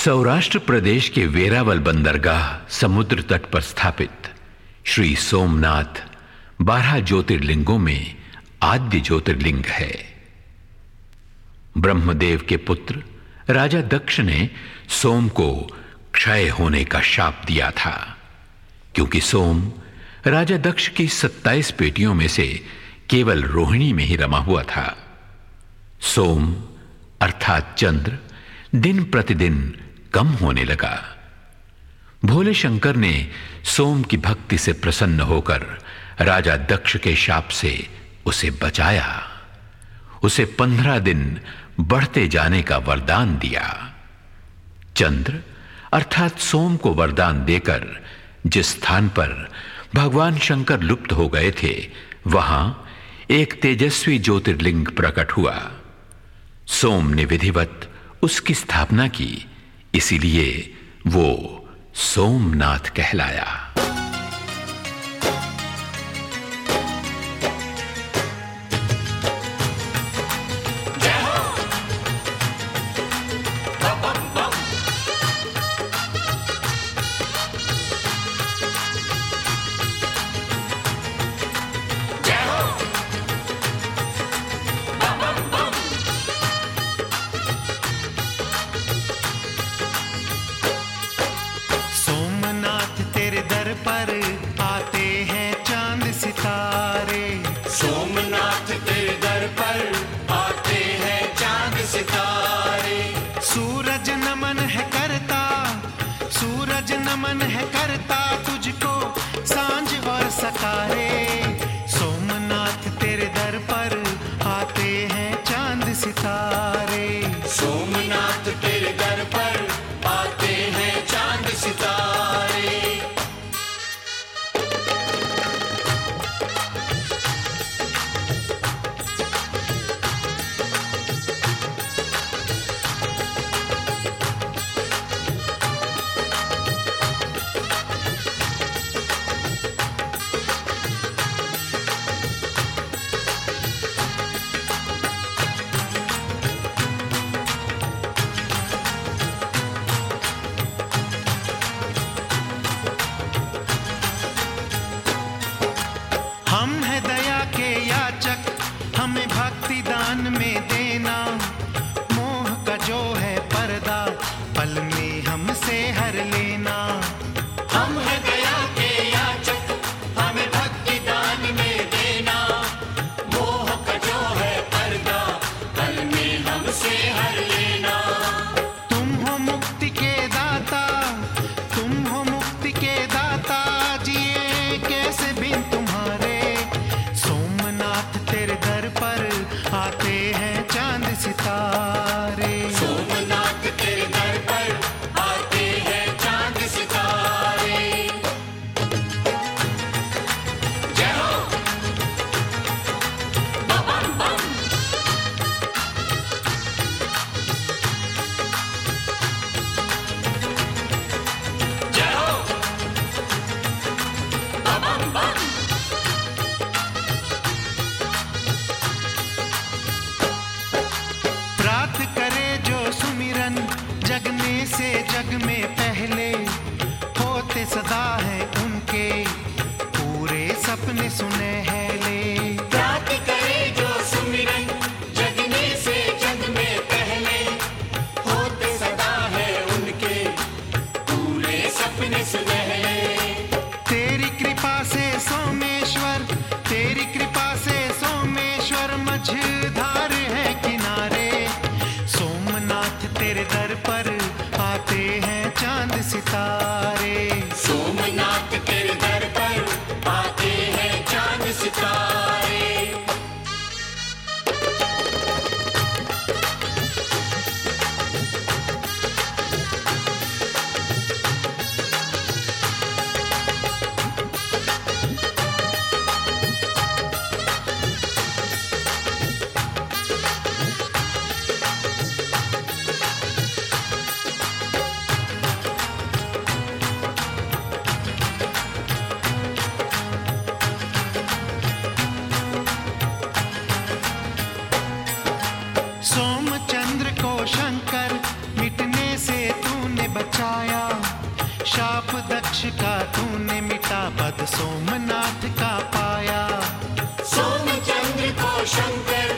सौराष्ट्र प्रदेश के वेरावल बंदरगाह समुद्र तट पर स्थापित श्री सोमनाथ 12 ज्योतिर्लिंगों में आद्य ज्योतिर्लिंग है। ब्रह्मदेव के पुत्र राजा दक्ष ने सोम को क्षय होने का शाप दिया था, क्योंकि सोम राजा दक्ष की 27 पेटियों में से केवल रोहिणी में ही रमा हुआ था। सोम अर्थात चंद्र दिन प्रतिदिन कम होने लगा। भोले शंकर ने सोम की भक्ति से प्रसन्न होकर राजा दक्ष के शाप से उसे बचाया। उसे 15 दिन बढ़ते जाने का वरदान दिया। चंद्र अर्थात सोम को वरदान देकर जिस स्थान पर भगवान शंकर लुप्त हो गए थे, वहां एक तेजस्वी ज्योतिर्लिंग प्रकट हुआ। सोम ने विधिवत उसकी स्थापना की, इसीलिए वो सोमनाथ कहलाया। सोमनाथ तेरे दर पर आते हैं चांद सितारे। सूरज नमन है करता, सूरज नमन है करता तुझको सांझ और सकारे। सोमनाथ तेरे दर पर आते हैं चांद सितारे। सोमनाथ तेरे दर पर आते हैं चांद सितारे। हम है दया के याचक, हमें भक्ति दान में देना। मोह का जो है पर्दा पल में हमसे हर लेना। हम है दया के याचक, हमें भक्ति दान में देना। मोह का जो है पर्दा पल में हमसे हर लेना। तुम हो मुक्ति के दाता, तुम हो मुक्ति के दाता, जिए कैसे बिन तुम्हारे। सोमनाथ तेरे दर पर आते हैं चांद सितारे। सोमनाथ तेरे दर पर आते हैं चांद सितारे। जय हो बम बम। जय हो बम बम। प्रात करे जो सुमिरन, जगने से जग में पहले। होते सदा है उनके पूरे सपने सुनहले। प्रात करे जो सुमिरन, जगने से जग में पहले। होते सदा है उनके पूरे सपने सुनहले। तेरी कृपा से सोमेश्वर, तेरी कृपा से सोमेश्वर, मझधार है किनारे। सोमनाथ तेरे दर पर आते हैं चांद सितारे। सोमनाथ तेरे दर पर आते हैं चांद सितारे। बचाया, शाप दक्ष का तूने मिटा, पद सोमनाथ का पाया। सोमचंद्र को शंकर